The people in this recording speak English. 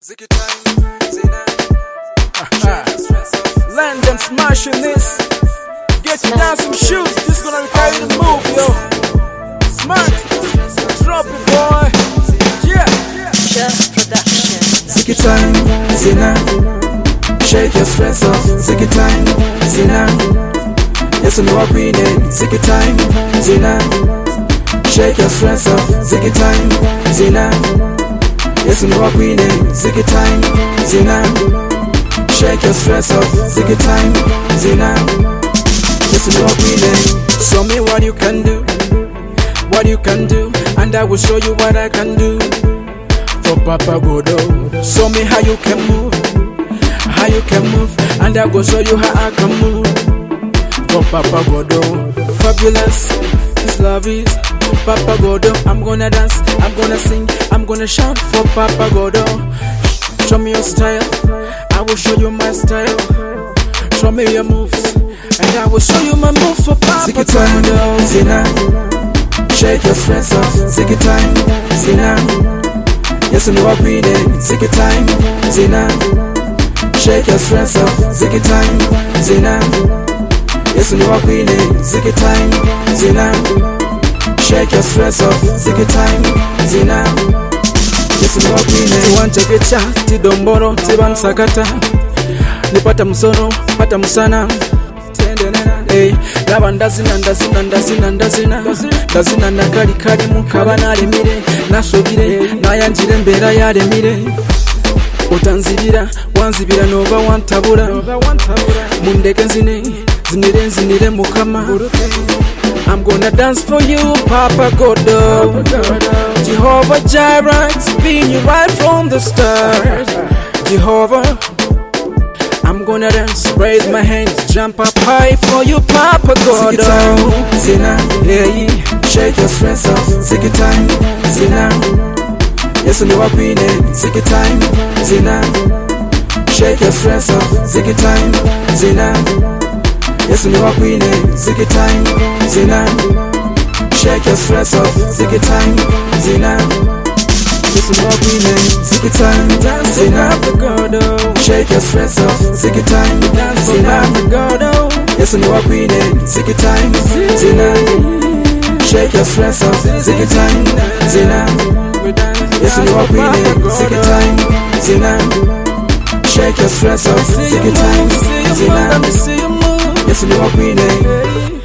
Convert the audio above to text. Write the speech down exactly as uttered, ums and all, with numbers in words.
Ziggy time, Zina. Land them smashing this. Get you down some shoes. This gonna require you to move, yo. Smart. Drop it, boy. Yeah. Just production. Ziggy time, Zina. Shake your stress off. Ziggy time, Zina. Yes, I know I'm winning. Ziggy time, Zina. Shake your stress off. Ziggy time, Zina. Yes, you know I'm winning. Ziggy time, Zina. Shake your stress off. Ziggy time, Zina. Yes, you know I'm winning. Show me what you can do, what you can do, and I will show you what I can do. For Papa Godo, show me how you can move, how you can move, and I will show you how I can move. For Papa Godo, fabulous, this love is. Papa Godo, I'm gonna dance, I'm gonna sing, I'm gonna shout for Papa Godo. Show me your style, I will show you my style. Show me your moves, and I will show you my moves for Papa Ziggy time, Godo. Zina, shake your stress off. Ziggy time, Zina. Yes, I know I'm winning. Ziggy time, Zina. Shake your stress off. Ziggy time, Zina. Yes, I know I'm winning. Ziggy time, Zina. Shake your stress off, Ziggy time, Zina. Yes, you know I'm winning. Tiwanja gecha, tidomboro, tibansakata. Nipata musono, pata musana. Hey, laba ndazina, ndazina, ndazina, ndazina. Ndazina nakali kali mukaba nalemire. Nasobire, nayanjire mbera yalemire. Otanzibira, wanzibira noba wantabula. Mundeke nzine, zinire nzinire mukama. I'm gonna dance for you, Papa Godo. Jehovah Jireh, it's been you right from the start. Jehovah, I'm gonna dance, raise my hands, jump up high for you, Papa Godo. Ziggy time, Zina, yeah, shake your stress off. Ziggy time, Zina. Yes, I know I'm winning. Ziggy time, Zina. Shake your stress off. Ziggy time, Zina. Yes, you know I'm winning. Ziggy time, Zina. Shake your stress off. Ziggy time, Zina. Yes, you know I'm winning. Ziggy time, Zina. Shake your stress off. Ziggy time, Zina. Yes, you know I'm winning. Ziggy time, Zina. Shake your stress off. Ziggy time, Zina. Yes, you know I'm winning. Ziggy time, Zina. Shake your stress off. Ziggy time, Zina. Yes, you know I'm winning.